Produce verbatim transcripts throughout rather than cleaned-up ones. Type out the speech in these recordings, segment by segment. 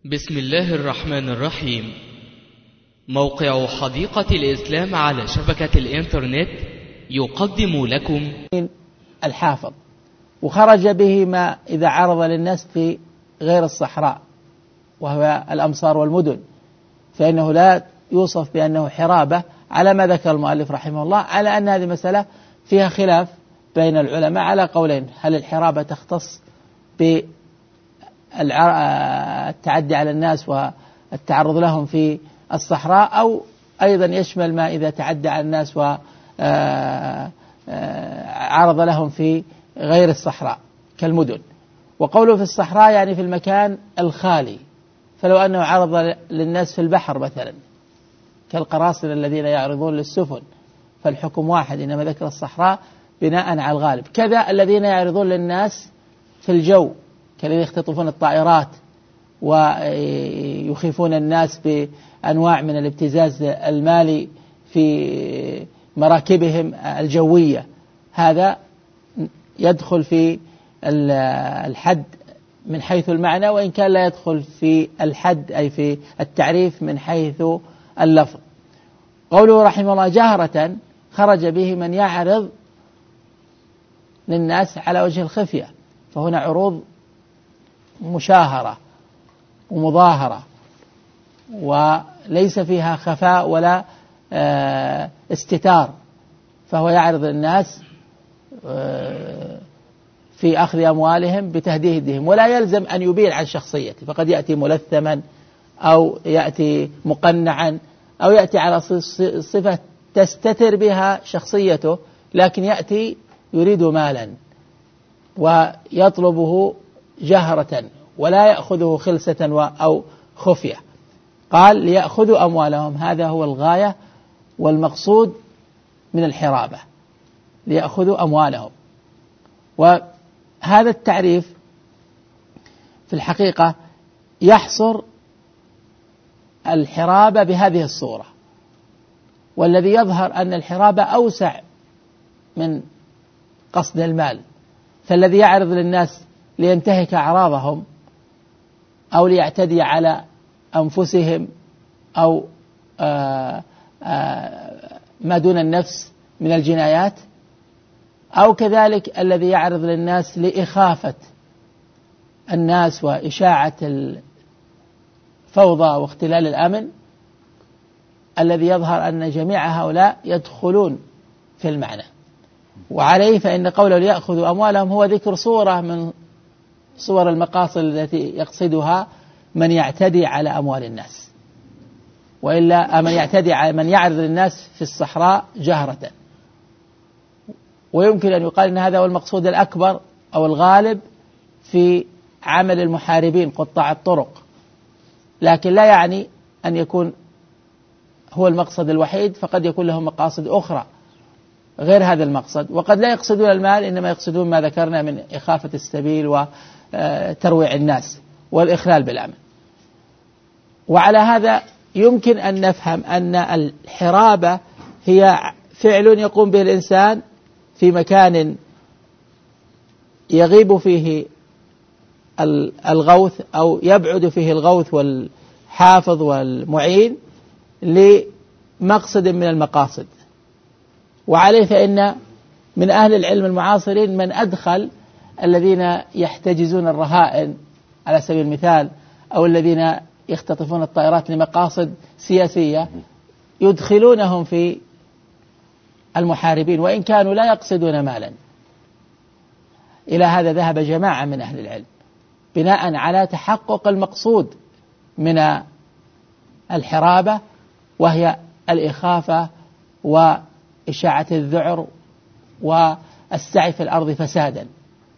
بسم الله الرحمن الرحيم. موقع حديقة الإسلام على شبكة الإنترنت يقدم لكم الحافظ، وخرج به ما إذا عرض للناس في غير الصحراء وهو الأمصار والمدن، فإنه لا يوصف بأنه حرابة على ما ذكر المؤلف رحمه الله، على أن هذه مسألة فيها خلاف بين العلماء على قولين: هل الحرابة تختص بالتعدي على الناس والتعرض لهم في الصحراء، أو أيضا يشمل ما إذا تعدى على الناس وعرض لهم في غير الصحراء كالمدن. وقوله في الصحراء يعني في المكان الخالي، فلو أنه عرض للناس في البحر مثلا كالقراصنة الذين يعرضون للسفن فالحكم واحد، إنما ذكر الصحراء بناء على الغالب. كذا الذين يعرضون للناس في الجو كالذين يختطفون الطائرات ويخيفون الناس بأنواع من الابتزاز المالي في مراكبهم الجوية، هذا يدخل في الحد من حيث المعنى، وإن كان لا يدخل في الحد أي في التعريف من حيث اللفظ. قوله رحمه الله جهرة خرج به من يعرض للناس على وجه الخفية، فهنا عروض مشاهرة ومظاهرة وليس فيها خفاء ولا استتار، فهو يعرض للناس في أخذ أموالهم بتهديدهم، ولا يلزم أن يبين عن شخصيته، فقد يأتي ملثما أو يأتي مقنعا أو يأتي على صفة تستتر بها شخصيته، لكن يأتي يريد مالا ويطلبه جهرة ولا يأخذه خلسة أو خفية. قال ليأخذوا أموالهم، هذا هو الغاية والمقصود من الحرابة، ليأخذوا أموالهم. وهذا التعريف في الحقيقة يحصر الحرابة بهذه الصورة، والذي يظهر أن الحرابة أوسع من قصد المال، فالذي يعرض للناس لينتهك أعراضهم أو ليعتدي على أنفسهم أو آآ آآ ما دون النفس من الجنايات، أو كذلك الذي يعرض للناس لإخافة الناس وإشاعة الفوضى واختلال الأمن، الذي يظهر أن جميع هؤلاء يدخلون في المعنى. وعليه فإن قوله ليأخذوا أموالهم هو ذكر صورة من صور المقاصد التي يقصدها من يعتدي على أموال الناس، وإلا من يعتدي على من يعرض للناس في الصحراء جهرة. ويمكن أن يقال أن هذا هو المقصود الأكبر أو الغالب في عمل المحاربين قطاع الطرق، لكن لا يعني أن يكون هو المقصد الوحيد، فقد يكون لهم مقاصد أخرى غير هذا المقصد، وقد لا يقصدون المال، إنما يقصدون ما ذكرنا من إخافة السبيل وترويع الناس والإخلال بالأمن. وعلى هذا يمكن أن نفهم أن الحرابة هي فعل يقوم به الإنسان في مكان يغيب فيه الغوث أو يبعد فيه الغوث والحافظ والمعين لمقصد من المقاصد. وعليه فإن من أهل العلم المعاصرين من أدخل الذين يحتجزون الرهائن على سبيل المثال، أو الذين يختطفون الطائرات لمقاصد سياسية، يدخلونهم في المحاربين وإن كانوا لا يقصدون مالا. إلى هذا ذهب جماعة من أهل العلم بناء على تحقق المقصود من الحرابة، وهي الإخافة وإشاعة الذعر والسعي في الأرض فسادا،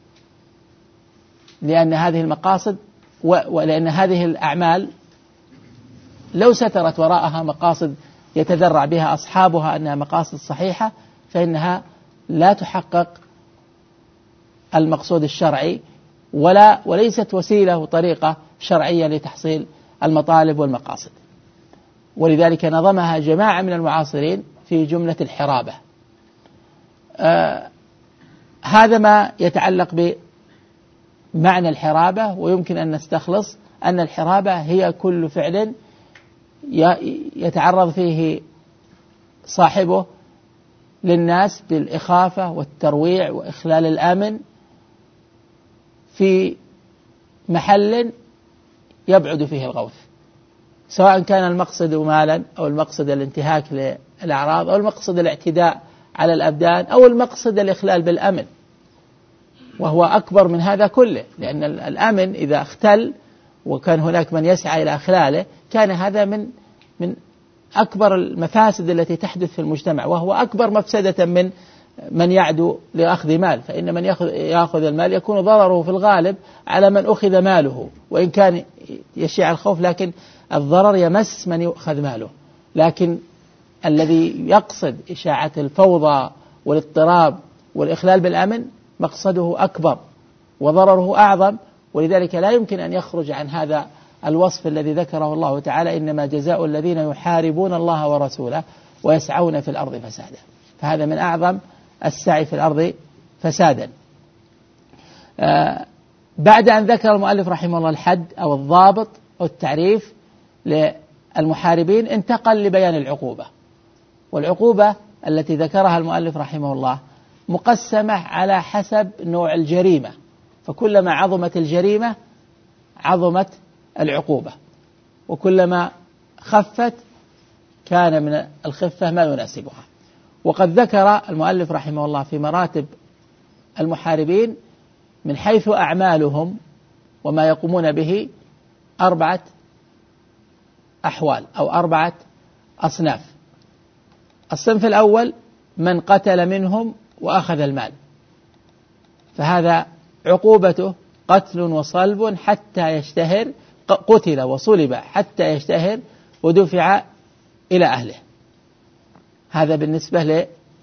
لأن هذه المقاصد ولأن هذه الأعمال لو سترت وراءها مقاصد يتذرع بها أصحابها أنها مقاصد صحيحة، فإنها لا تحقق المقصود الشرعي ولا وليست وسيلة وطريقة شرعية لتحصيل المطالب والمقاصد. ولذلك نظمها جماعة من المعاصرين في جملة الحرابة. آه هذا ما يتعلق معنى الحرابة، ويمكن أن نستخلص أن الحرابة هي كل فعل يتعرض فيه صاحبه للناس بالإخافة والترويع وإخلال الأمن في محل يبعد فيه الغوث، سواء كان المقصد مالا أو المقصد الانتهاك للأعراض أو المقصد الاعتداء على الأبدان أو المقصد الإخلال بالأمن، وهو أكبر من هذا كله، لأن الأمن إذا اختل وكان هناك من يسعى إلى إخلاله كان هذا من من أكبر المفاسد التي تحدث في المجتمع، وهو أكبر مفسدة من من يعدو لأخذ مال، فإن من يأخذ المال يكون ضرره في الغالب على من أخذ ماله، وإن كان يشيع الخوف لكن الضرر يمس من يؤخذ ماله. لكن الذي يقصد إشاعة الفوضى والاضطراب والإخلال بالأمن مقصده أكبر وضرره أعظم، ولذلك لا يمكن أن يخرج عن هذا الوصف الذي ذكره الله تعالى: إنما جزاء الذين يحاربون الله ورسوله ويسعون في الأرض فسادا. فهذا من أعظم السعي في الأرض فسادا. آه بعد أن ذكر المؤلف رحمه الله الحد أو الضابط أو التعريف للمحاربين انتقل لبيان العقوبة، والعقوبة التي ذكرها المؤلف رحمه الله مقسمة على حسب نوع الجريمة، فكلما عظمت الجريمة عظمت العقوبة، وكلما خفت كان من الخفة ما يناسبها. وقد ذكر المؤلف رحمه الله في مراتب المحاربين من حيث أعمالهم وما يقومون به أربعة أحوال أو أربعة أصناف. الصنف الأول من قتل منهم وأخذ المال، فهذا عقوبته قتل وصلب حتى يشتهر، قتل وصلب حتى يشتهر ودفع إلى أهله. هذا بالنسبة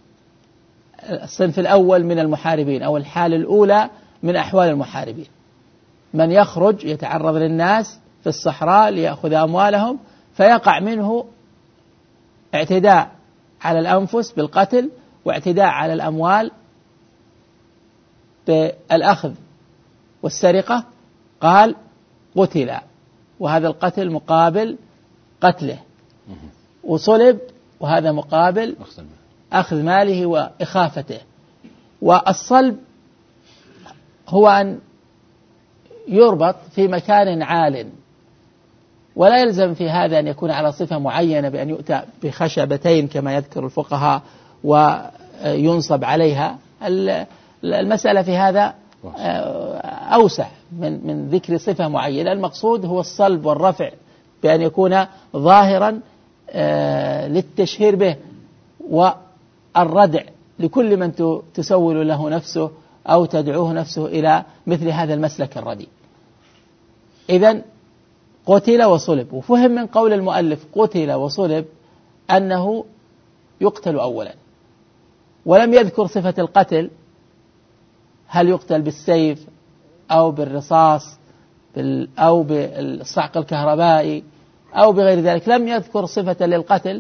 للصنف الأول من المحاربين أو الحالة الأولى من أحوال المحاربين، من يخرج يتعرض للناس في الصحراء ليأخذ أموالهم فيقع منه اعتداء على الأنفس بالقتل واعتداء على الأموال بالأخذ والسرقة، قال قتل، وهذا القتل مقابل قتله، وصلب وهذا مقابل أخذ ماله وإخافته. والصلب هو أن يربط في مكان عال، ولا يلزم في هذا أن يكون على صفة معينة بأن يؤتى بخشبتين كما يذكر الفقهاء وينصب عليها. المسألة في هذا أوسع من من ذكر صفة معينة، المقصود هو الصلب والرفع بأن يكون ظاهرا للتشهير به والردع لكل من تسول له نفسه أو تدعوه نفسه إلى مثل هذا المسلك الرديء. إذن قتل وصلب، وفهم من قول المؤلف قتل وصلب أنه يقتل أولا، ولم يذكر صفة القتل، هل يقتل بالسيف أو بالرصاص أو بالصعق الكهربائي أو بغير ذلك، لم يذكر صفة للقتل.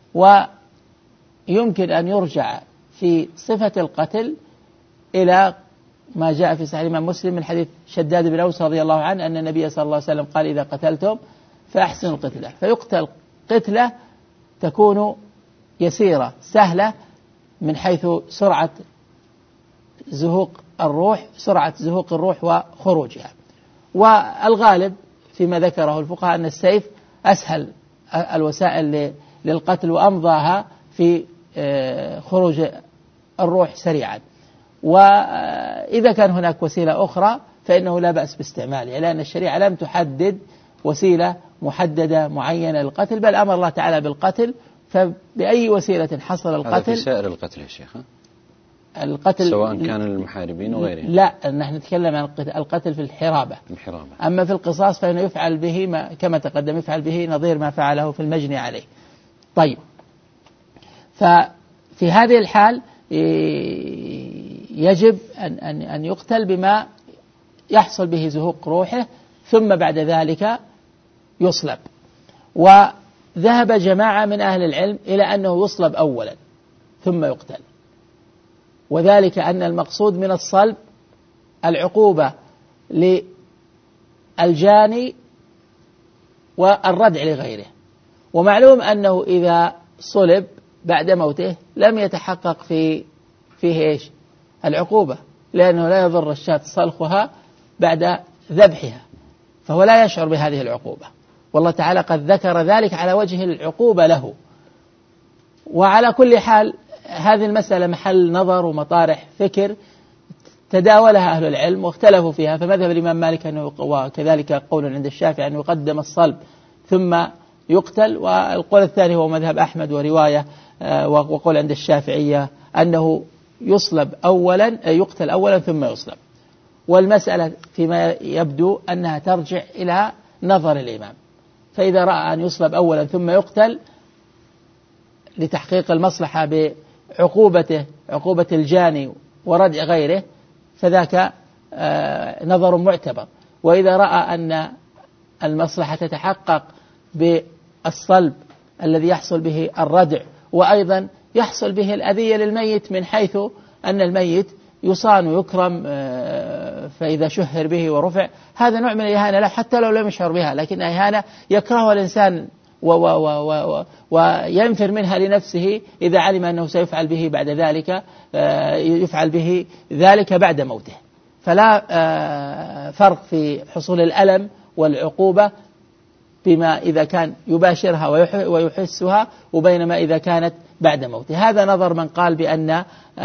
ويمكن أن يرجع في صفة القتل إلى ما جاء في صحيح الإمام مسلم من حديث شداد بن أوس رضي الله عنه أن النبي صلى الله عليه وسلم قال: إذا قتلتم فأحسنوا القتلة، فيقتل قتلة تكون يسيرة سهلة من حيث سرعة زهوق الروح سرعة زهوق الروح وخروجها. والغالب فيما ذكره الفقهاء أن السيف أسهل الوسائل للقتل وأمضاها في خروج الروح سريعا. وإذا كان هناك وسيلة أخرى فإنه لا بأس باستعمالها، لأن الشريعة لم تحدد وسيلة محددة معينة للقتل، بل أمر الله تعالى بالقتل، فبأي وسيلة حصل القتل. هذا في سائر القتل يا شيخ، القتل سواء كان المحاربين وغيرهم؟ لا، نحن نتكلم عن القتل في الحرابة. الحرابة. أما في القصاص فإنه يفعل به ما كما تقدم، يفعل به نظير ما فعله في المجني عليه. طيب، ففي هذه الحال يجب أن أن أن يقتل بما يحصل به زهوق روحه، ثم بعد ذلك يصلب. وذهب جماعة من أهل العلم إلى أنه يصلب أولا ثم يقتل، وذلك أن المقصود من الصلب العقوبة للجاني والردع لغيره. ومعلوم أنه إذا صلب بعد موته لم يتحقق في فيه إيش؟ العقوبة، لأنه لا يضر الشاة صلخها بعد ذبحها، فهو لا يشعر بهذه العقوبة، والله تعالى قد ذكر ذلك على وجه العقوبة له. وعلى كل حال هذه المسألة محل نظر ومطارح فكر تداولها أهل العلم واختلفوا فيها. فمذهب الإمام مالك أنه، وكذلك قول عند الشافعي، أنه يقدم الصلب ثم يقتل، والقول الثاني هو مذهب أحمد ورواية وقول عند الشافعية أنه يصلب أولا، يقتل أولا ثم يصلب. والمسألة فيما يبدو أنها ترجع إلى نظر الإمام، فإذا رأى أن يصلب أولا ثم يقتل لتحقيق المصلحة بعقوبته، عقوبة الجاني وردع غيره، فذاك نظر معتبر. وإذا رأى أن المصلحة تتحقق بالصلب الذي يحصل به الردع، وأيضا يحصل به الأذية للميت، من حيث أن الميت يصان ويكرم، فإذا شهر به ورفع، هذا نوع من الإهانة له حتى لو لم يشعر بها، لكن إهانة يكرهها الإنسان وينفر منها لنفسه إذا علم أنه سيفعل به بعد ذلك، يفعل به ذلك بعد موته. فلا فرق في حصول الألم والعقوبة بما إذا كان يباشرها ويحسها، وبينما إذا كانت بعد موته. هذا نظر من قال بأن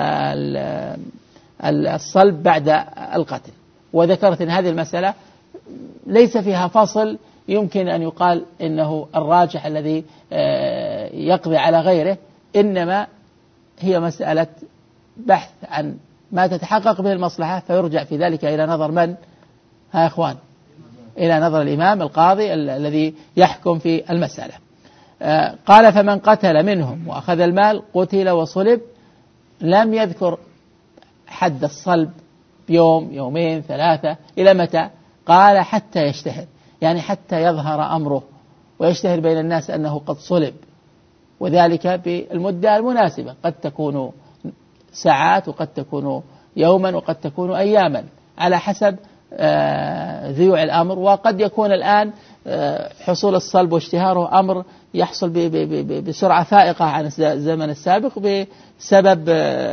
الصلب بعد القتل. وذكرت أن هذه المسألة ليس فيها فصل يمكن أن يقال إنه الراجح الذي يقضي على غيره، إنما هي مسألة بحث عن ما تتحقق به المصلحة، فيرجع في ذلك إلى نظر من؟ ها إخوان، إلى نظر الإمام القاضي الذي يحكم في المسألة. قال: فمن قتل منهم وأخذ المال قتل وصلب. لم يذكر حد الصلب يوم، يومين، ثلاثة، إلى متى؟ قال: حتى يشتهر، يعني حتى يظهر أمره ويشتهر بين الناس أنه قد صلب، وذلك بالمدة المناسبة، قد تكون ساعات وقد تكون يوما وقد تكون أياما على حسب ذيوع الأمر. وقد يكون الآن حصول الصلب واشتهاره أمر يحصل بسرعة فائقة عن الزمن السابق بسبب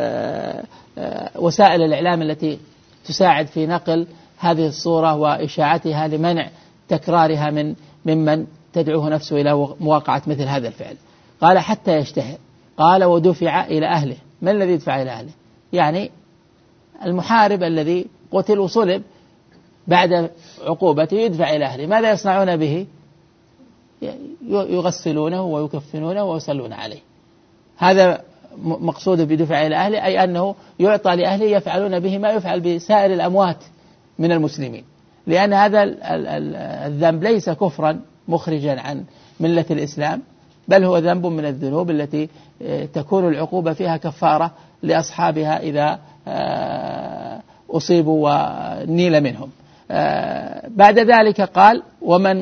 وسائل الإعلام التي تساعد في نقل هذه الصورة وإشاعتها لمنع تكرارها من ممن تدعوه نفسه إلى مواقعة مثل هذا الفعل. قال: حتى يشتهر. قال: ودفع إلى أهله. من الذي يدفع إلى أهله؟ يعني المحارب الذي قتل وصلب بعد عقوبته يدفع إلى أهله. ماذا يصنعون به؟ يغسلونه ويكفنونه ويصلون عليه. هذا مقصود بدفع إلى أهله، أي أنه يعطى لأهله يفعلون به ما يفعل بسائر الأموات من المسلمين، لأن هذا الذنب ليس كفرا مخرجا عن ملة الإسلام، بل هو ذنب من الذنوب التي تكون العقوبة فيها كفارة لأصحابها إذا أصيبوا ونيل منهم. بعد ذلك قال: ومن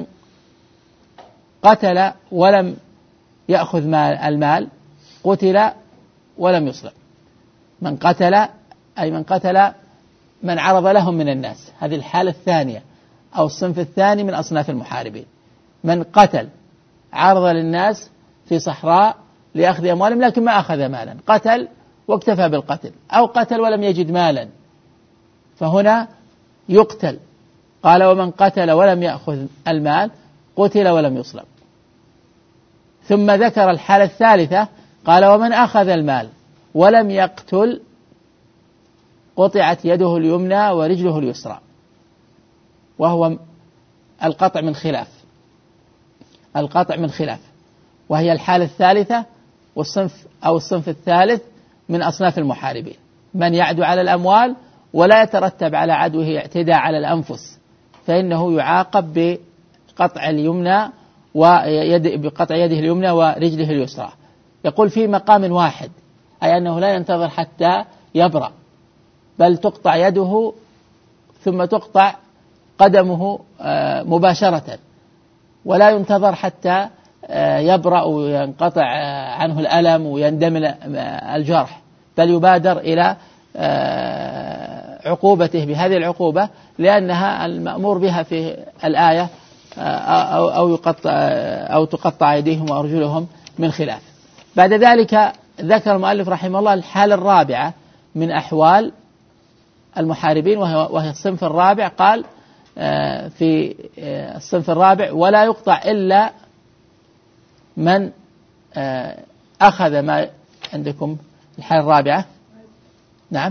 قتل ولم يأخذ المال قتل ولم يصلب. من قتل أي من قتل من عرض لهم من الناس، هذه الحالة الثانية أو الصنف الثاني من أصناف المحاربين. من قتل عرض للناس في صحراء لأخذ أموالهم لكن ما أخذ مالا، قتل واكتفى بالقتل، أو قتل ولم يجد مالا، فهنا يقتل. قال: ومن قتل ولم يأخذ المال قتل ولم يصلب. ثم ذكر الحالة الثالثة، قال: ومن أخذ المال ولم يقتل قطعت يده اليمنى ورجله اليسرى، وهو القطع من خلاف، القطع من خلاف، وهي الحالة الثالثة والصنف أو الصنف الثالث من أصناف المحاربين. من يعدو على الأموال ولا يترتب على عدوه اعتداء على الأنفس، فإنه يعاقب بقطع اليمنى ويد بقطع يده اليمنى ورجله اليسرى. يقول في مقام واحد، أي أنه لا ينتظر حتى يبرأ، بل تقطع يده ثم تقطع قدمه مباشرة، ولا ينتظر حتى يبرأ وينقطع عنه الألم ويندمل الجرح، بل يبادر إلى عقوبته بهذه العقوبة لأنها المأمور بها في الآية أو أو يقطع أو تقطع أيديهم وأرجلهم من خلاف. بعد ذلك ذكر المؤلف رحمه الله الحالة الرابعة من أحوال المحاربين، وهي وهي الصنف الرابع. قال في الصنف الرابع: ولا يقطع إلا من أخذ ما عندكم. الحالة الرابعة نعم.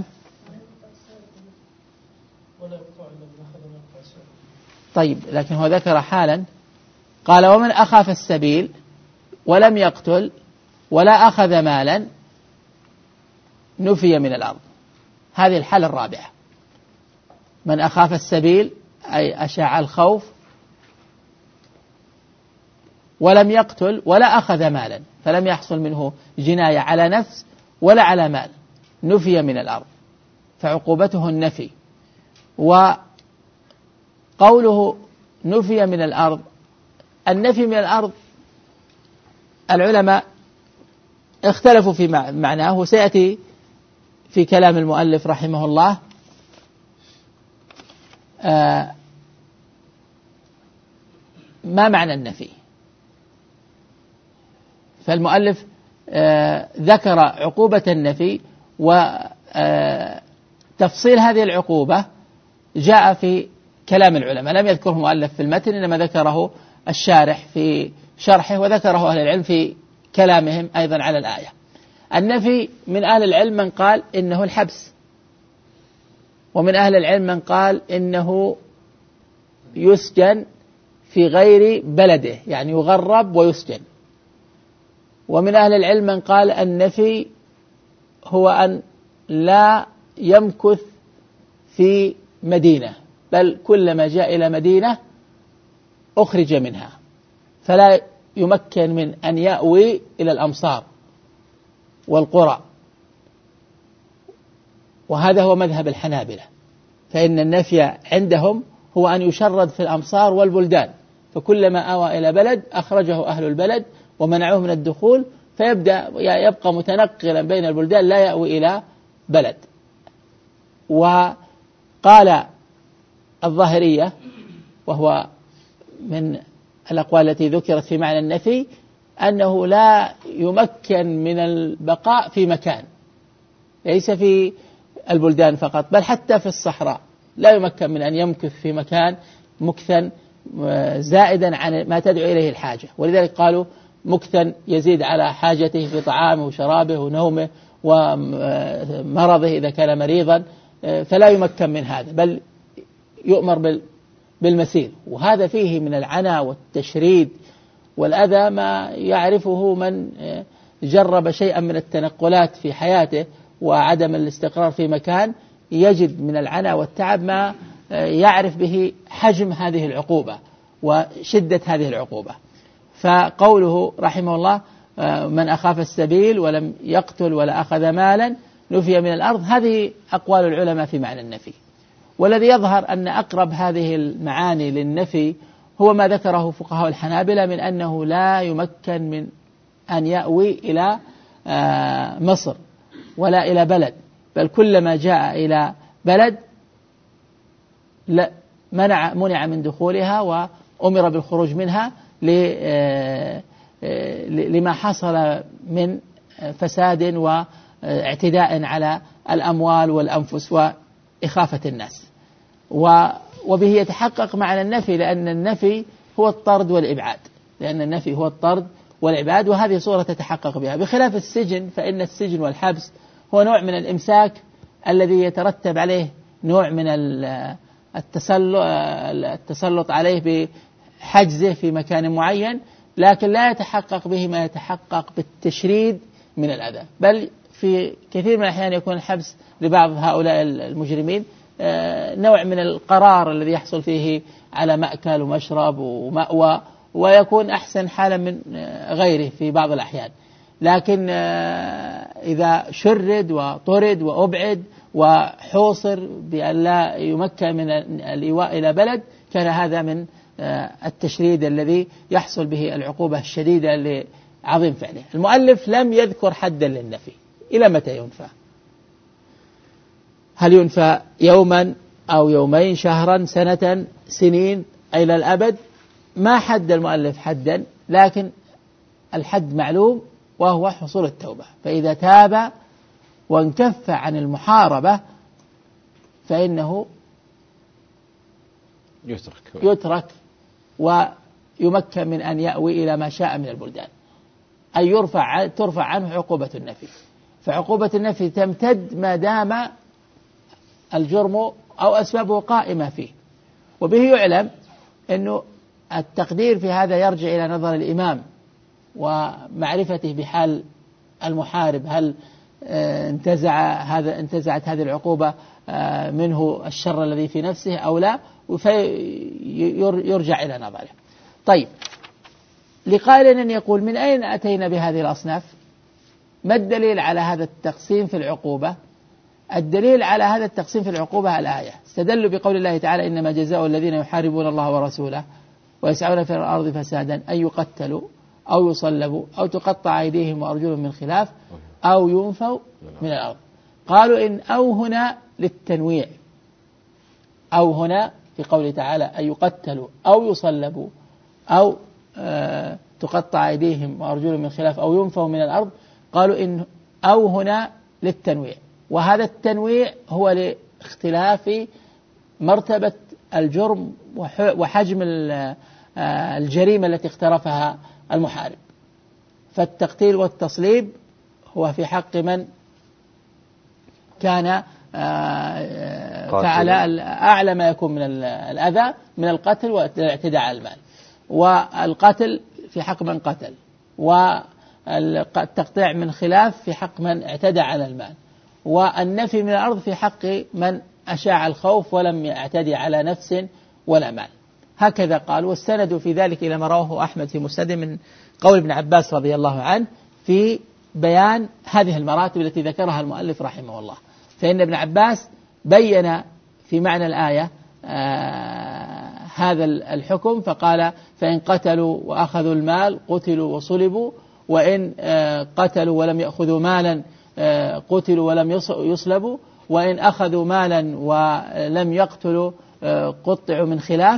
طيب، لكن هو ذكر حالا قال: ومن أخاف السبيل ولم يقتل ولا أخذ مالا نفي من الأرض. هذه الحالة الرابعة. من أخاف السبيل أي أشاع الخوف، ولم يقتل ولا أخذ مالا، فلم يحصل منه جناية على نفس ولا على مال، نفي من الأرض، فعقوبته النفي. وقوله نفي من الأرض، النفي من الأرض العلماء اختلفوا في معناه، وسيأتي في كلام المؤلف رحمه الله. آه ما معنى النفي؟ فالمؤلف آه ذكر عقوبة النفي، وتفصيل هذه العقوبة جاء في كلام العلماء، لم يذكره المؤلف في المتن، إنما ذكره الشارح في شرحه، وذكره أهل العلم في كلامهم أيضا على الآية. النفي من أهل العلم من قال إنه الحبس، ومن أهل العلم من قال إنه يسجن في غير بلده، يعني يغرب ويسجن. ومن أهل العلم من قال النفي هو أن لا يمكث في مدينة، بل كلما جاء إلى مدينة أخرج منها، فلا يمكن من أن يأوي إلى الأمصار والقرى. وهذا هو مذهب الحنابلة، فإن النفي عندهم هو أن يشرد في الأمصار والبلدان، فكلما آوى إلى بلد أخرجه أهل البلد ومنعوه من الدخول، فيبدأ يبقى متنقلا بين البلدان لا يأوي إلى بلد. وقال الظاهرية، وهو من الأقوال التي ذكرت في معنى النفي، أنه لا يمكن من البقاء في مكان، ليس في البلدان فقط، بل حتى في الصحراء لا يمكن من أن يمكث في مكان مكثا زائدا عن ما تدعو إليه الحاجة. ولذلك قالوا مكثا يزيد على حاجته في طعامه وشرابه ونومه ومرضه إذا كان مريضا، فلا يمكن من هذا، بل يؤمر بالمسير. وهذا فيه من العنى والتشريد والأذى ما يعرفه من جرب شيئا من التنقلات في حياته وعدم الاستقرار في مكان، يجد من العنى والتعب ما يعرف به حجم هذه العقوبة وشدة هذه العقوبة. فقوله رحمه الله: من أخاف السبيل ولم يقتل ولا أخذ مالا نفي من الأرض، هذه أقوال العلماء في معنى النفي. والذي يظهر أن أقرب هذه المعاني للنفي هو ما ذكره فقهاء الحنابلة من أنه لا يمكن من أن يأوي إلى مصر ولا إلى بلد، بل كلما جاء إلى بلد منع منع من دخولها وأمر بالخروج منها لما حصل من فساد واعتداء على الأموال والأنفس وإخافة الناس. وبه يتحقق معنى النفي، لأن النفي هو الطرد والإبعاد، لأن النفي هو الطرد والإبعاد، وهذه صورة تتحقق بها، بخلاف السجن، فإن السجن والحبس هو نوع من الإمساك الذي يترتب عليه نوع من التسلط عليه بحجزه في مكان معين، لكن لا يتحقق به ما يتحقق بالتشريد من الأذى. بل في كثير من الأحيان يكون الحبس لبعض هؤلاء المجرمين نوع من القرار الذي يحصل فيه على مأكل ومشرب ومأوى، ويكون أحسن حالا من غيره في بعض الأحيان. لكن إذا شرد وطرد وأبعد وحوصر بأن لا يمكن من الإيواء إلى بلد، كان هذا من التشريد الذي يحصل به العقوبة الشديدة لعظيم فعله. المؤلف لم يذكر حدا للنفي. إلى متى ينفى؟ هل ينفى يوما أو يومين، شهرا، سنة، سنين، إلى الأبد. ما حد المؤلف حدا، لكن الحد معلوم وهو حصول التوبة. فإذا تاب وانكف عن المحاربة فإنه يترك يترك ويمكن من أن يأوي إلى ما شاء من البلدان، أي يرفع ترفع عنه عقوبة النفي. فعقوبة النفي تمتد ما دام الجرم أو أسبابه قائمة فيه. وبه يعلم أنه التقدير في هذا يرجع إلى نظر الإمام ومعرفته بحال المحارب، هل انتزع هذا انتزعت هذه العقوبة منه الشر الذي في نفسه أو لا، فيرجع إلى نظره. طيب، لقائل أن يقول من أين أتينا بهذه الأصناف؟ ما الدليل على هذا التقسيم في العقوبة؟ الدليل على هذا التقسيم في العقوبة الآية، استدلوا بقول الله تعالى إنما جزاء الذين يحاربون الله ورسوله ويسعون في الأرض فسادا أن يقتلوا أو يصلبوا أو تقطع أيديهم وأرجلهم من خلاف أو ينفوا من الأرض. قالوا إن أو هنا للتنويع، أو هنا في قوله تعالى أن يقتلوا أو يصلبوا أو آه تقطع أيديهم وأرجلهم من خلاف أو ينفوا من الأرض. قالوا إن أو هنا للتنويع، وهذا التنويع هو لاختلاف مرتبة الجرم وحجم الجريمة التي اقترفها المحارب. فالتقتيل والتصليب هو في حق من كان فعل أعلى ما يكون من الأذى من القتل والاعتداء على المال، والقتل في حق من قتل، والتقطيع من خلاف في حق من اعتدى على المال، والنفي من الأرض في حق من أشاع الخوف ولم يعتدي على نفس ولا مال. هكذا قال. واستندوا في ذلك إلى ما رواه أحمد في مسند من قول ابن عباس رضي الله عنه في بيان هذه المراتب التي ذكرها المؤلف رحمه الله. فإن ابن عباس بين في معنى الآية آه هذا الحكم، فقال فإن قتلوا وأخذوا المال قتلوا وصلبوا، وإن آه قتلوا ولم يأخذوا مالا آه قتلوا ولم يصلبوا، وإن أخذوا مالا ولم يقتلوا آه قطعوا من خلاف،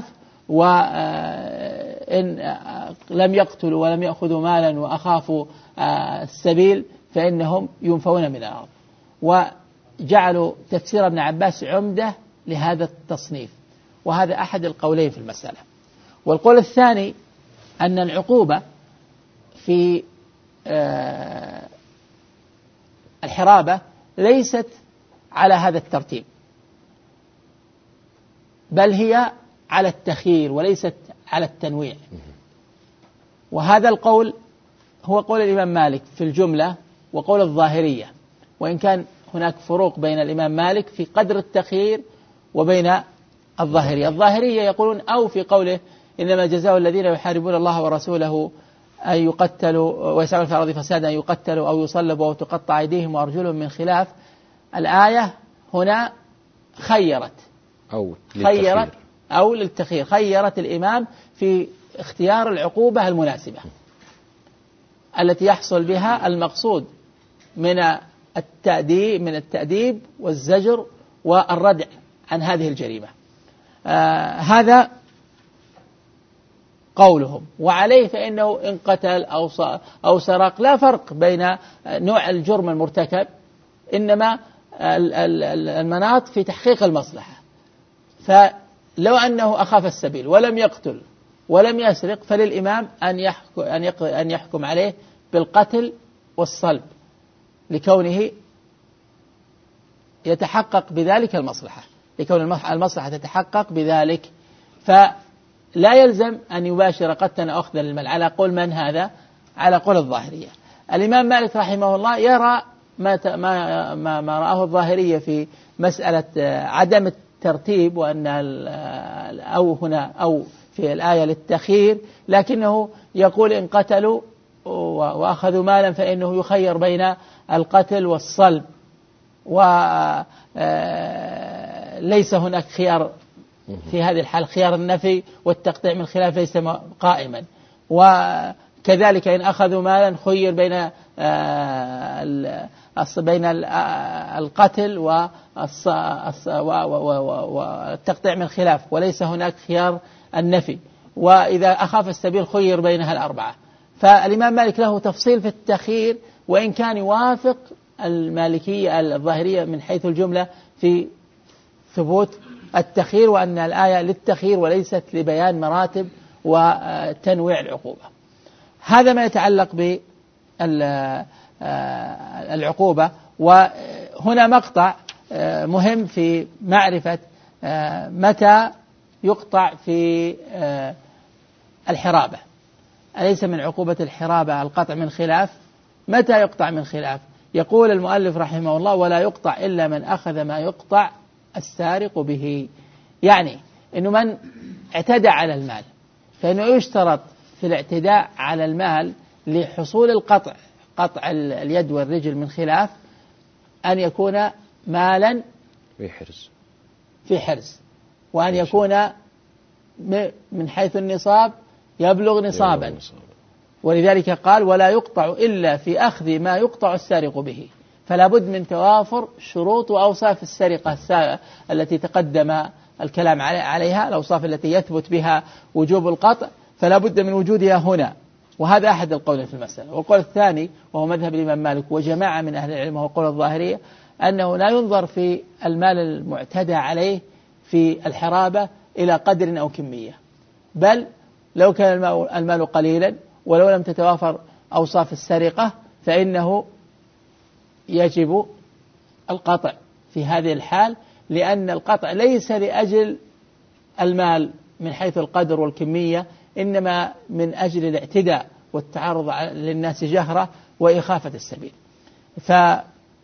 وإن لم يقتلوا ولم يأخذوا مالا وأخافوا آه السبيل فإنهم ينفون من الأرض. وجعلوا تفسير ابن عباس عمدة لهذا التصنيف، وهذا أحد القولين في المسألة. والقول الثاني أن العقوبة في آه الحرابة ليست على هذا الترتيب، بل هي على التخيير وليست على التنويع. وهذا القول هو قول الإمام مالك في الجملة وقول الظاهرية، وإن كان هناك فروق بين الإمام مالك في قدر التخيير وبين الظاهرية. الظاهرية يقولون أو في قوله إنما جزاء الذين يحاربون الله ورسوله أن يقتلوا ويسعون في الأرض فسادا أن يقتلوا أو يصلبوا أو تقطع أيديهم وأرجلهم من خلاف. الآية هنا خيرت أو خيرت أو للتخيير، خيرت الإمام في اختيار العقوبة المناسبة التي يحصل بها المقصود من التأديب من التأديب والزجر والردع عن هذه الجريمة. آه هذا قولهم. وعليه فإنه إن قتل أو أو سرق لا فرق بين نوع الجرم المرتكب، إنما المناط في تحقيق المصلحة. فلو أنه أخاف السبيل ولم يقتل ولم يسرق فللإمام أن يحكم أن يحكم عليه بالقتل والصلب، لكونه يتحقق بذلك المصلحة، لكون المصلحة تتحقق بذلك. فلا يلزم أن يباشر قتلا أخذا للمال على قول من هذا؟ على قول الظاهرية. الإمام مالك رحمه الله يرى ما ما ما رآه الظاهرية في مسألة عدم الترتيب، وأن أو هنا أو في الآية للتخيير، لكنه يقول إن قتلوا وأخذوا مالا فإنه يخير بين القتل والصلب، وليس هناك خيار في هذه الحال، خيار النفي والتقطيع من خلاف ليس قائما. وكذلك إن أخذوا مالا خير بين بين القتل والتقطيع من خلاف، وليس هناك خيار النفي، وإذا أخاف السبيل خير بينها الأربعة. فالإمام مالك له تفصيل في التخيير، وإن كان يوافق المالكية الظاهرية من حيث الجملة في ثبوت التخيير، وأن الآية للتخيير وليست لبيان مراتب وتنويع العقوبة. هذا ما يتعلق بالعقوبة. وهنا مقطع مهم في معرفة متى يقطع في الحرابة. أليس من عقوبة الحرابة القطع من خلاف؟ متى يقطع من خلاف؟ يقول المؤلف رحمه الله: ولا يقطع إلا من أخذ ما يقطع السارق به. يعني أنه من اعتدى على المال، فإنه يشترط في الاعتداء على المال لحصول القطع، قطع اليد والرجل من خلاف، أن يكون مالا في حرز في حرز وأن يكون من حيث النصاب يبلغ نصابا. ولذلك قال: ولا يقطع إلا في أخذ ما يقطع السارق به. فلا بد من توافر شروط وأوصاف السرقة التي تقدم الكلام عليها، الأوصاف التي يثبت بها وجوب القطع، فلا بد من وجودها هنا. وهذا أحد القولين في المسألة. والقول الثاني وهو مذهب الإمام مالك وجماعة من أهل العلم وهو قول الظاهرية، أنه لا ينظر في المال المعتدى عليه في الحرابة إلى قدر أو كمية، بل لو كان المال قليلا ولو لم تتوافر أوصاف السرقة فإنه يجب القطع في هذه الحال، لأن القطع ليس لأجل المال من حيث القدر والكمية، إنما من أجل الاعتداء والتعرض للناس جهرة وإخافة السبيل. فلم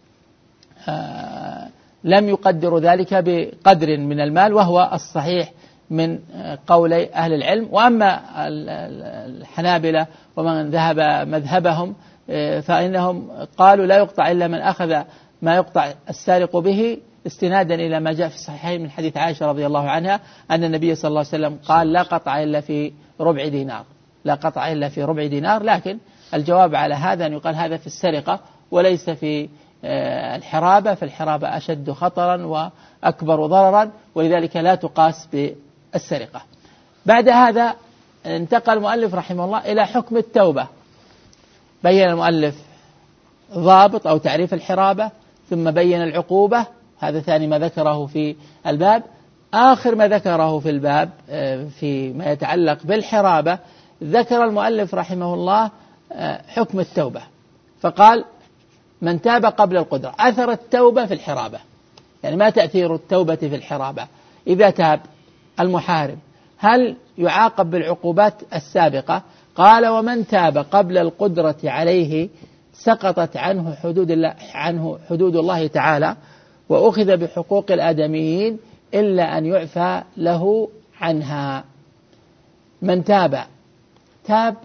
يقدر ذلك بقدر من المال، وهو الصحيح من قولي أهل العلم. وأما الحنابلة ومن ذهب مذهبهم فإنهم قالوا: لا يقطع إلا من أخذ ما يقطع السارق به، استنادا إلى ما جاء في الصحيحين من حديث عائشة رضي الله عنها أن النبي صلى الله عليه وسلم قال: لا قطع إلا في ربع دينار، لا قطع إلا في ربع دينار. لكن الجواب على هذا أن يقال هذا في السرقة وليس في الحرابة، فالحرابة أشد خطرا وأكبر ضررا، ولذلك لا تقاس بالسرقة. بعد هذا انتقل المؤلف رحمه الله إلى حكم التوبة. بين المؤلف ضابط أو تعريف الحرابة، ثم بين العقوبة، هذا ثاني ما ذكره في الباب. آخر ما ذكره في الباب في ما يتعلق بالحرابة، ذكر المؤلف رحمه الله حكم التوبة، فقال: من تاب قبل القدرة. أثر التوبة في الحرابة، يعني ما تأثير التوبة في الحرابة؟ إذا تاب المحارب هل يعاقب بالعقوبات السابقة؟ قال: ومن تاب قبل القدرة عليه سقطت عنه حدود الله, عنه حدود الله تعالى، وأخذ بحقوق الآدميين إلا أن يعفى له عنها. من تاب، تاب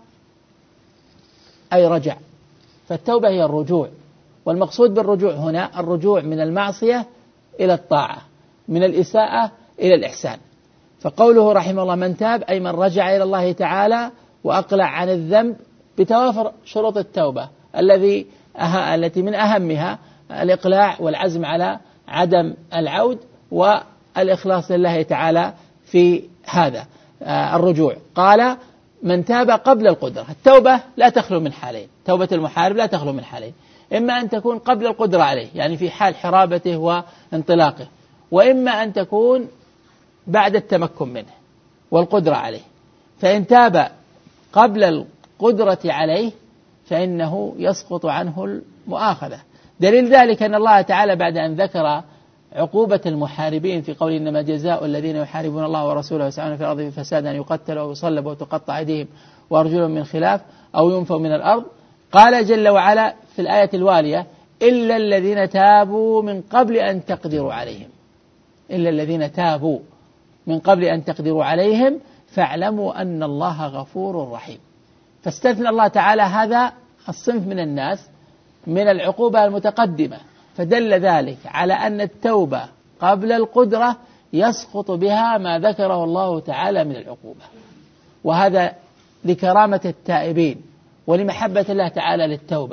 أي رجع، فالتوبة هي الرجوع، والمقصود بالرجوع هنا الرجوع من المعصية إلى الطاعة، من الإساءة إلى الإحسان. فقوله رحمه الله من تاب أي من رجع إلى الله تعالى وأقلع عن الذنب بتوافر شروط التوبة الذي أه... التي من أهمها الإقلاع والعزم على عدم العود والإخلاص لله تعالى في هذا آه الرجوع. قال: من تاب قبل القدرة. التوبة لا تخلو من حالين، توبة المحارب لا تخلو من حالين: إما أن تكون قبل القدرة عليه، يعني في حال حرابته وانطلاقه، وإما أن تكون بعد التمكن منه والقدرة عليه. فإن تاب قبل القدرة عليه فإنه يسقط عنه المؤاخذة. دليل ذلك أن الله تعالى بعد أن ذكر عقوبة المحاربين في قول: إنما جزاء الذين يحاربون الله ورسوله ويسعون في الأرض فسادا أن يقتلوا أو يصلبوا وتقطع أيديهم وأرجلهم من خلاف أو ينفوا من الأرض، قال جل وعلا في الآية الوالية: إلا الذين تابوا من قبل أن تقدروا عليهم، إلا الذين تابوا من قبل أن تقدروا عليهم فاعلموا أن الله غفور رحيم. فاستثنى الله تعالى هذا الصنف من الناس من العقوبة المتقدمة، فدل ذلك على أن التوبة قبل القدرة يسقط بها ما ذكره الله تعالى من العقوبة، وهذا لكرامة التائبين ولمحبة الله تعالى للتوبة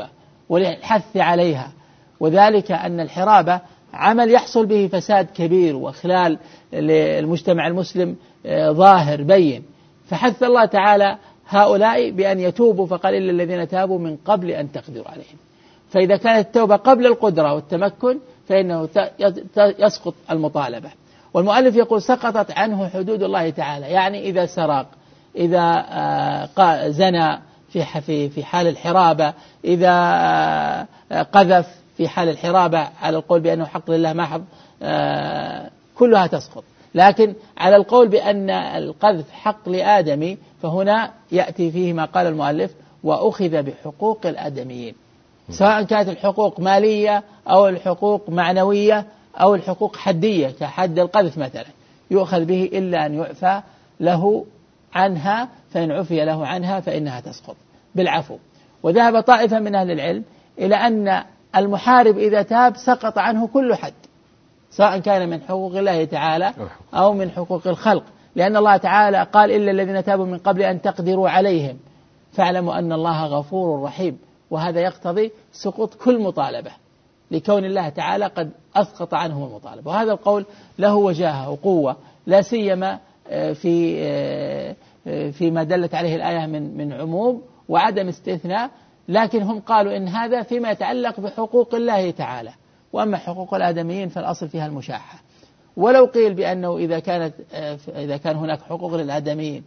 وللحث عليها، وذلك أن الحرابة عمل يحصل به فساد كبير وإخلال للمجتمع المسلم ظاهر بين، فحث الله تعالى هؤلاء بأن يتوبوا، فقال إلا الذين تابوا من قبل أن تقدروا عليهم. فإذا كانت التوبة قبل القدرة والتمكن فإنه يسقط المطالبة. والمؤلف يقول سقطت عنه حدود الله تعالى، يعني إذا سرق، إذا زنى في في حال الحرابة، إذا قذف في حال الحرابة على القول بأنه حق لله محض، كلها تسقط. لكن على القول بأن القذف حق لآدمي فهنا يأتي فيه ما قال المؤلف وأخذ بحقوق الآدميين، سواء كانت الحقوق مالية أو الحقوق معنوية أو الحقوق حدية كحد القذف مثلا، يؤخذ به إلا أن يعفى له عنها، فإن عفي له عنها فإنها تسقط بالعفو. وذهب طائفة من أهل العلم إلى أن المحارب إذا تاب سقط عنه كل حد، سواء كان من حقوق الله تعالى أو من حقوق الخلق، لأن الله تعالى قال إلا الذين تابوا من قبل أن تقدروا عليهم فاعلموا أن الله غفور رحيم، وهذا يقتضي سقوط كل مطالبة لكون الله تعالى قد أسقط عنهم المطالبة. وهذا القول له وجاهة وقوة، لا سيما في فيما دلت عليه الآية من من عموم وعدم استثناء، لكن هم قالوا إن هذا فيما يتعلق بحقوق الله تعالى، وأما حقوق الآدميين فالأصل فيها المشاحة. ولو قيل بأنه إذا كانت إذا كان هناك حقوق للآدميين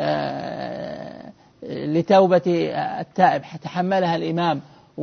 لتوبة التائب تحملها الإمام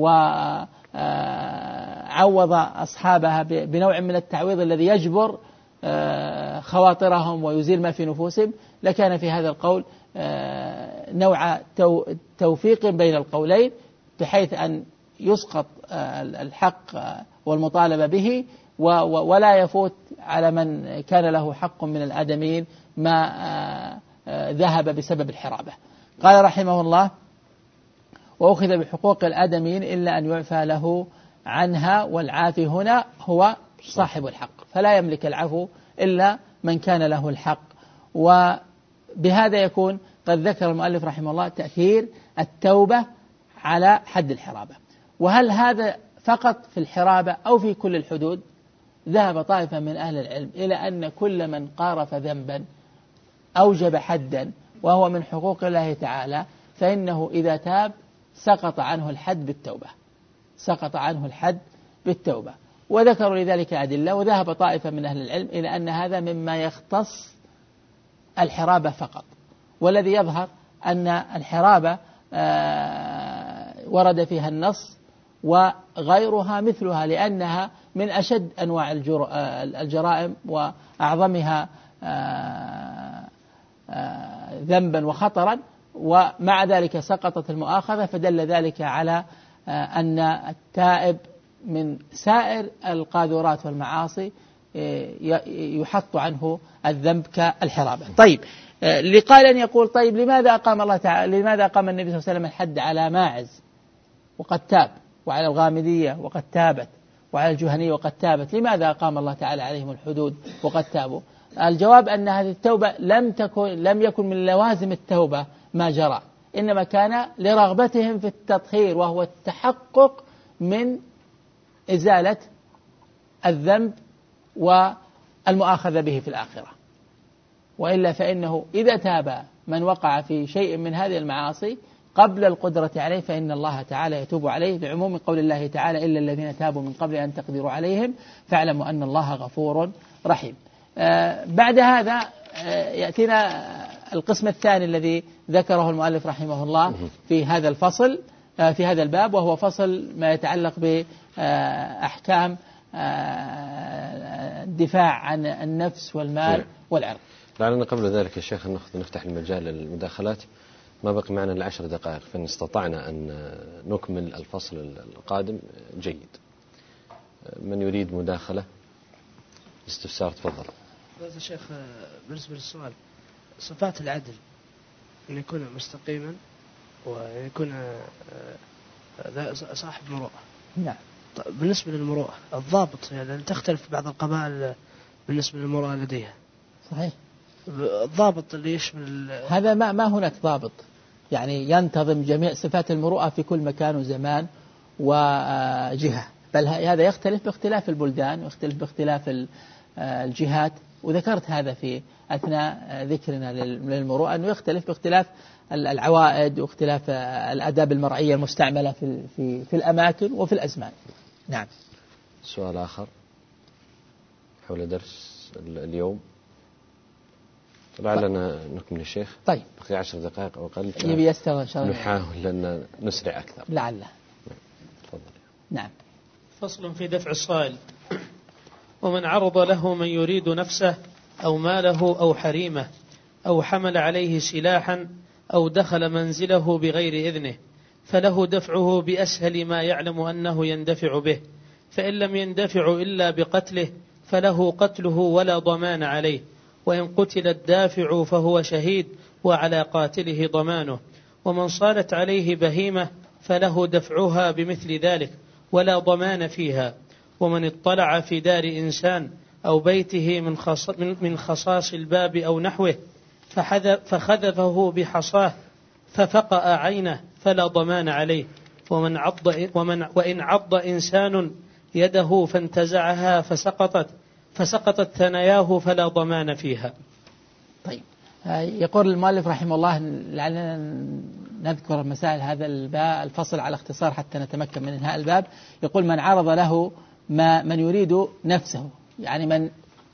وعوض أصحابها بنوع من التعويض الذي يجبر خواطرهم ويزيل ما في نفوسهم، لكان في هذا القول نوع توفيق بين القولين، بحيث أن يسقط الحق والمطالبة به ولا يفوت على من كان له حق من الآدميين ما ذهب بسبب الحرابة. قال رحمه الله وأخذ بحقوق الآدميين إلا أن يعفى له عنها، والعافي هنا هو صاحب الحق، فلا يملك العفو إلا من كان له الحق. وبهذا يكون قد ذكر المؤلف رحمه الله تأثير التوبة على حد الحرابة. وهل هذا فقط في الحرابة أو في كل الحدود؟ ذهب طائفة من أهل العلم إلى أن كل من قارف ذنبا أوجب حدا وهو من حقوق الله تعالى فإنه إذا تاب سقط عنه الحد بالتوبة، سقط عنه الحد بالتوبة. وذكروا لذلك أدلة، وذهب طائفة من أهل العلم إلى أن هذا مما يختص الحرابة فقط، والذي يظهر أن الحرابة ورد فيها النص وغيرها مثلها، لأنها من أشد أنواع الجرائم وأعظمها ذنبا وخطرا، ومع ذلك سقطت المؤاخذة، فدل ذلك على أن التائب من سائر القاذورات والمعاصي يحط عنه الذنب كالحرابة. طيب، لقائل يقول طيب لماذا أقام الله تعالى لماذا أقام النبي صلى الله عليه وسلم الحد على ماعز وقد تاب، وعلى الغامدية وقد تابت، وعلى الجهنية وقد تابت، لماذا أقام الله تعالى عليهم الحدود وقد تابوا؟ الجواب أن هذه التوبة لم تكن لم يكن من لوازم التوبة ما جرى، إنما كان لرغبتهم في التطهير، وهو التحقق من إزالة الذنب والمؤاخذة به في الآخرة. وإلا فإنه إذا تاب من وقع في شيء من هذه المعاصي قبل القدرة عليه فإن الله تعالى يتوب عليه، لعموم قول الله تعالى إلا الذين تابوا من قبل أن تقدروا عليهم فاعلموا أن الله غفور رحيم. آه بعد هذا آه يأتينا القسم الثاني الذي ذكره المؤلف رحمه الله في هذا الفصل آه في هذا الباب، وهو فصل ما يتعلق بأحكام آه الدفاع عن النفس والمال والعرض. لعلنا قبل ذلك يا شيخ نأخذ نفتح المجال للمداخلات، ما بقي معنا إلا عشر دقائق، فإن استطعنا أن نكمل الفصل القادم جيد. من يريد مداخلة استفسار تفضل. يا شيخ بالنسبة للسؤال، صفات العدل أن يكون مستقيما وأن يكون صاحب مروءة. نعم. بالنسبة للمروءة الضابط يعني تختلف بعض القبائل بالنسبة للمروءة لديها. صحيح. الضابط اللي يشمل هذا ما ما هناك ضابط يعني ينتظم جميع صفات المروءة في كل مكان وزمان وجهة، بل هذا يختلف باختلاف البلدان ويختلف باختلاف الجهات، وذكرت هذا في أثناء ذكرنا للمروءة أنه يختلف باختلاف العوائد واختلاف الآداب المرعية المستعملة في في في الأماكن وفي الأزمان. نعم. سؤال آخر حول درس اليوم، لعلنا نكمل الشيخ. طيب. بقي عشر دقائق أو أقل. يبي يستوى إن شاء الله. نحاول أن نسرع أكثر. لعله. تفضل. نعم. فصل في دفع الصائل. ومن عرض له من يريد نفسه أو ماله أو حريمه أو حمل عليه سلاحا أو دخل منزله بغير إذنه فله دفعه بأسهل ما يعلم أنه يندفع به، فإن لم يندفع إلا بقتله فله قتله ولا ضمان عليه، وإن قتل الدافع فهو شهيد وعلى قاتله ضمانه. ومن صالت عليه بهيمة فله دفعها بمثل ذلك ولا ضمان فيها. ومن اطلع في دار إنسان أو بيته من, خص من خصاص الباب أو نحوه فخذفه بحصاه ففقأ عينه فلا ضمان عليه. ومن عض ومن وإن عض إنسان يده فانتزعها فسقطت فسقطت ثناياه فلا ضمان فيها. طيب، يقول المؤلف رحمه الله، لعلنا نذكر مسائل هذا الباب الفصل على اختصار حتى نتمكن من انهاء الباب. يقول: من عرض له ما من يريد نفسه، يعني من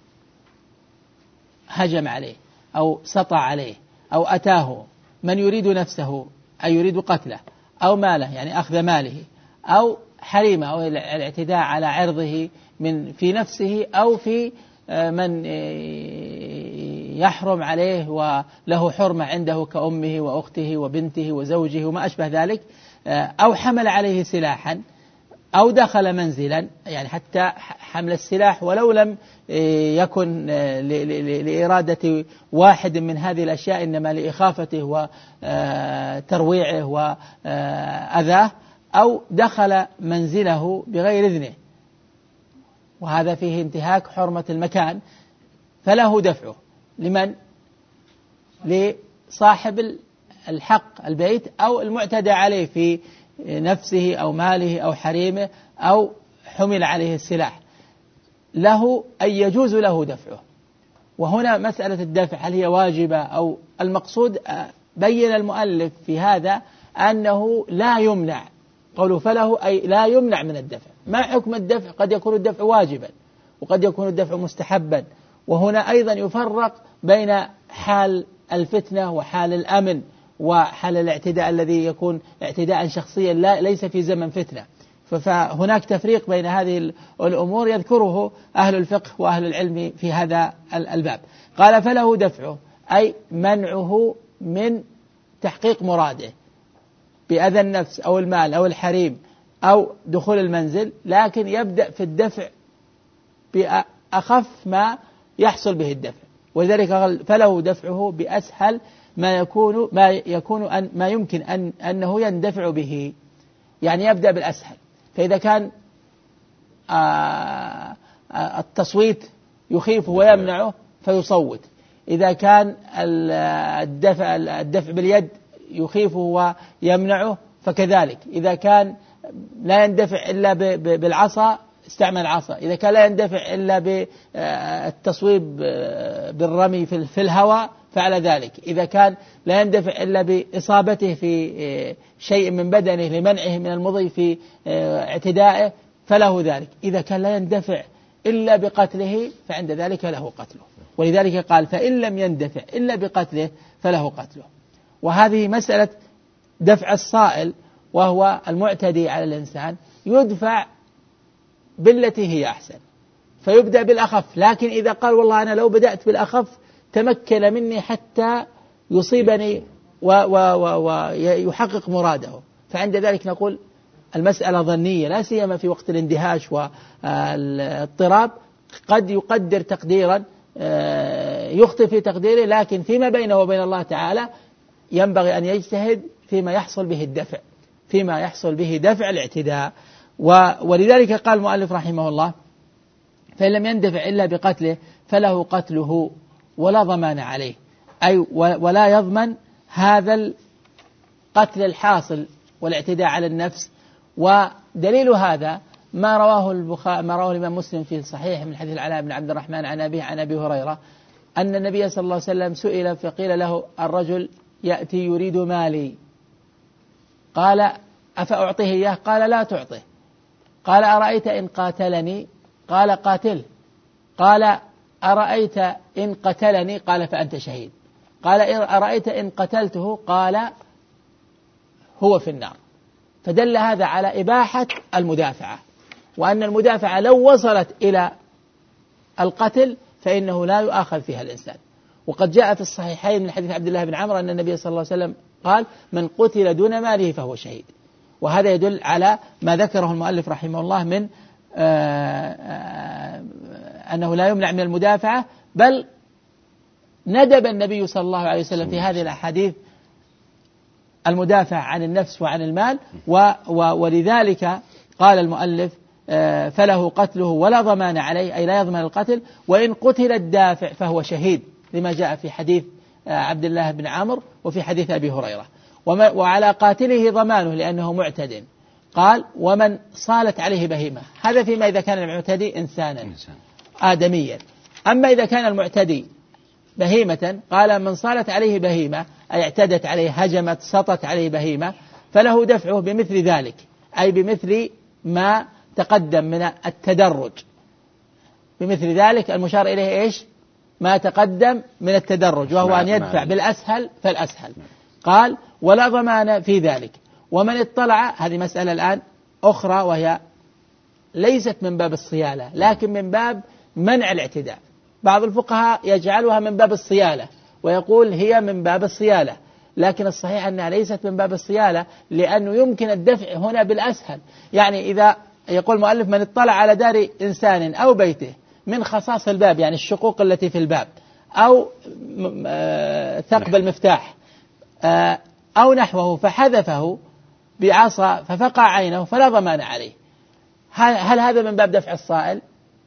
هجم عليه أو سطع عليه أو أتاه من يريد نفسه أي يريد قتله، أو ماله يعني أخذ ماله، أو حريمه أو الاعتداء على عرضه من في نفسه أو في من يحرم عليه وله حرمة عنده كأمه وأخته وبنته وزوجه وما أشبه ذلك، أو حمل عليه سلاحا أو دخل منزلا، يعني حتى حمل السلاح ولو لم يكن لإرادة واحد من هذه الأشياء إنما لإخافته وترويعه وأذاه، أو دخل منزله بغير إذنه، وهذا فيه انتهاك حرمة المكان، فله دفعه. لمن؟ لصاحب الحق البيت أو المعتدى عليه في نفسه أو ماله أو حريمه أو حمل عليه السلاح، له أن يجوز له دفعه. وهنا مسألة الدفع هل هي واجبة أو المقصود، بين المؤلف في هذا أنه لا يمنع، قوله فله أي لا يمنع من الدفع. ما حكم الدفع؟ قد يكون الدفع واجبا وقد يكون الدفع مستحبا. وهنا أيضا يفرق بين حال الفتنة وحال الأمن وحال الاعتداء الذي يكون اعتداء شخصيا لا ليس في زمن فتنة. فهناك تفريق بين هذه الأمور يذكره أهل الفقه وأهل العلم في هذا الباب. قال فله دفعه أي منعه من تحقيق مراده بأذى النفس أو المال أو الحريم أو دخول المنزل، لكن يبدأ في الدفع بأخف ما يحصل به الدفع. ولذلك قال فله دفعه بأسهل ما يكون ما يكون أن ما يمكن أن أنه يندفع به، يعني يبدأ بالأسهل. فإذا كان التصويت يخيفه ويمنعه فيصوت، إذا كان الدفع الدفع باليد يخيفه ويمنعه فكذلك، إذا كان لا يندفع إلا بالعصا استعمل عصا، إذا كان لا يندفع إلا بالتصويب بالرمي في الهواء فعل ذلك، إذا كان لا يندفع إلا بإصابته في شيء من بدنه لمنعه من المضي في اعتدائه فله ذلك، إذا كان لا يندفع إلا بقتله فعند ذلك له قتله. ولذلك قال فإن لم يندفع إلا بقتله فله قتله. وهذه مسألة دفع الصائل وهو المعتدي على الإنسان يدفع بالتي هي أحسن، فيبدأ بالأخف. لكن إذا قال والله أنا لو بدأت بالأخف تمكن مني حتى يصيبني ويحقق مراده، فعند ذلك نقول المسألة ظنية، لا سيما في وقت الاندهاش والاضطراب، قد يقدر تقديرا يخطئ في تقديره، لكن فيما بينه وبين الله تعالى ينبغي أن يجتهد فيما يحصل به الدفع فيما يحصل به دفع الاعتداء. ولذلك قال المؤلف رحمه الله فإن لم يندفع إلا بقتله فله قتله ولا ضمان عليه، أي ولا يضمن هذا القتل الحاصل والاعتداء على النفس ودليل هذا ما رواه البخاري ما رواه الإمام مسلم في صحيح من حديث العلاء بن عبد الرحمن عن أبيه عن أبي هريرة أن النبي صلى الله عليه وسلم سئل فقيل له الرجل يأتي يريد مالي، قال أفأعطيه إياه؟ قال لا تعطيه. قال أرأيت إن قاتلني؟ قال قاتله. قال أرأيت إن قتلني؟ قال فأنت شهيد. قال أرأيت إن قتلته؟ قال هو في النار. فدل هذا على إباحة المدافعة، وأن المدافعة لو وصلت إلى القتل فإنه لا يؤاخذ فيها الإنسان. وقد جاء في الصحيحين من حديث عبد الله بن عمرو أن النبي صلى الله عليه وسلم قال من قتل دون ماله فهو شهيد. وهذا يدل على ما ذكره المؤلف رحمه الله من آآ آآ أنه لا يمنع من المدافعة، بل ندب النبي صلى الله عليه وسلم في هذه الأحاديث المدافع عن النفس وعن المال، و و ولذلك قال المؤلف فله قتله ولا ضمان عليه، أي لا يضمن القتل، وإن قتل الدافع فهو شهيد، لما جاء في حديث عبد الله بن عمرو وفي حديث أبي هريرة. وعلى قاتله ضمانه لأنه معتد. قال ومن صالت عليه بهيمة، هذا فيما إذا كان المعتدي إنسانا آدميا. أما إذا كان المعتدي بهيمة، قال من صالت عليه بهيمة أي اعتدت عليه، هجمت سطت عليه بهيمة، فله دفعه بمثل ذلك، أي بمثل ما تقدم من التدرج. بمثل ذلك المشار إليه إيش؟ ما تقدم من التدرج، وهو أن يدفع بالأسهل فالأسهل. قال ولا ضمان في ذلك. ومن اطلع، هذه مسألة الآن أخرى وهي ليست من باب الصيانة لكن من باب منع الاعتداء. بعض الفقهاء يجعلها من باب الصيانة ويقول هي من باب الصيانة، لكن الصحيح أنها ليست من باب الصيانة، لأنه يمكن الدفع هنا بالأسهل. يعني إذا يقول المؤلف من اطلع على دار إنسان أو بيته من خصاص الباب، يعني الشقوق التي في الباب، أو ثقب المفتاح أو نحوه، فحذفه بعصا ففقع عينه فلا ضمان عليه. هل هذا من باب دفع الصائل؟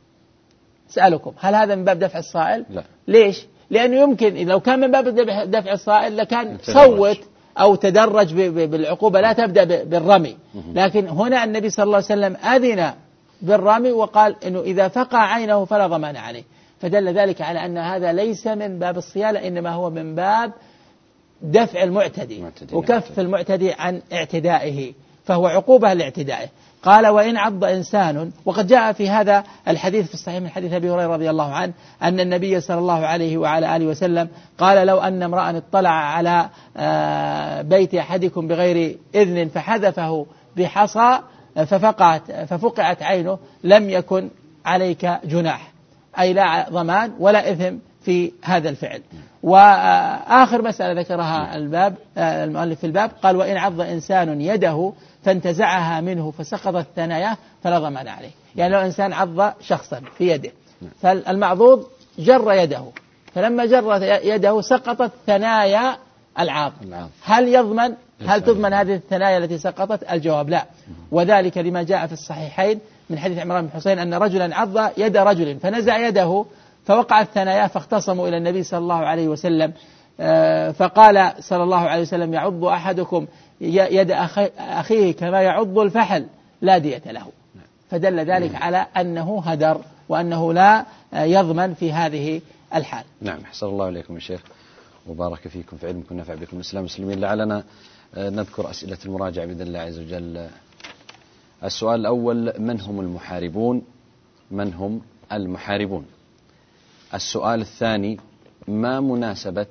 سألكم هل هذا من باب دفع الصائل؟ لا. ليش؟ لأنه يمكن لو كان من باب دفع الصائل لكان صوت أو تدرج بالعقوبة، لا تبدأ بالرمي. لكن هنا النبي صلى الله عليه وسلم أذن بالرمي وقال إنه إذا فقع عينه فلا ضمان عليه، فدل ذلك على أن هذا ليس من باب الصيانة، إنما هو من باب دفع المعتدي وكف المعتدي عن اعتدائه، فهو عقوبة لاعتدائه. قال وإن عض إنسان، وقد جاء في هذا الحديث في الصحيح من حديث أبي هريرة رضي الله عنه أن النبي صلى الله عليه وعلى آله وسلم قال لو أن امرأ اطلع على بيت أحدكم بغير إذن فحذفه بحصى ففقعت ففقعت عينه لم يكن عليك جناح، أي لا ضمان ولا إثم في هذا الفعل. وآخر مسألة ذكرها الباب المؤلف في الباب قال وإن عض إنسان يده فانتزعها منه فسقطت ثناياه فلا ضمان عليه. يعني لو إنسان عض شخصا في يده، فالمعضوض جر يده، فلما جر يده سقطت ثنايا العاض، هل يضمن؟ هل تضمن هذه الثنايا التي سقطت؟ الجواب لا. وذلك لما جاء في الصحيحين من حديث عمران بن حسين أن رجلا عض يد رجل فنزع يده فوقعت ثناياه، فاختصموا إلى النبي صلى الله عليه وسلم، فقال صلى الله عليه وسلم يعض أحدكم يد أخيه كما يعض الفحل لا دية له. فدل ذلك على أنه هدر وأنه لا يضمن في هذه الحال. نعم، أحسن الله إليكم يا شيخ وبارك فيكم في علمكم ونفع بكم الإسلام المسلمين. لعلنا نذكر أسئلة المراجعة بإذن الله عز وجل. السؤال الأول: من هم المحاربون؟ من هم المحاربون؟ السؤال الثاني: ما مناسبة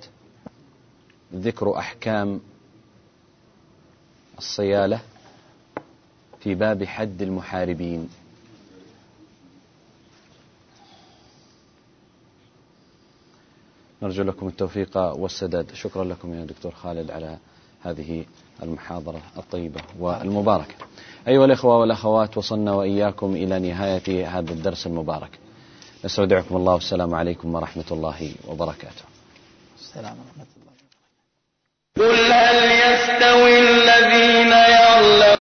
ذكر أحكام الصيالة في باب حد المحاربين؟ نرجو لكم التوفيق والسداد. شكرا لكم يا دكتور خالد على هذه المحاضرة الطيبة والمباركة. أيها الإخوة والأخوات، وصلنا وإياكم إلى نهاية هذا الدرس المبارك. نستودعكم الله والسلام عليكم ورحمة الله وبركاته. السلام ورحمة الله وبركاته. قل هل يستوي الذين يعلمون